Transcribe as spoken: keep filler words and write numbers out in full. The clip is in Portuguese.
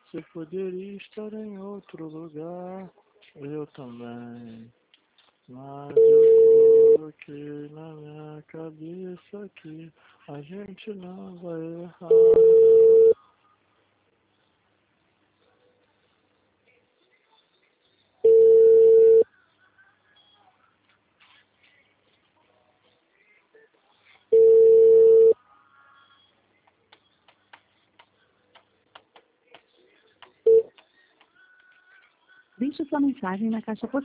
Você poderia estar em outro lugar, eu também. Mas eu coloquei na minha cabeça que a gente não vai errar. Deixe sua mensagem na caixa postal.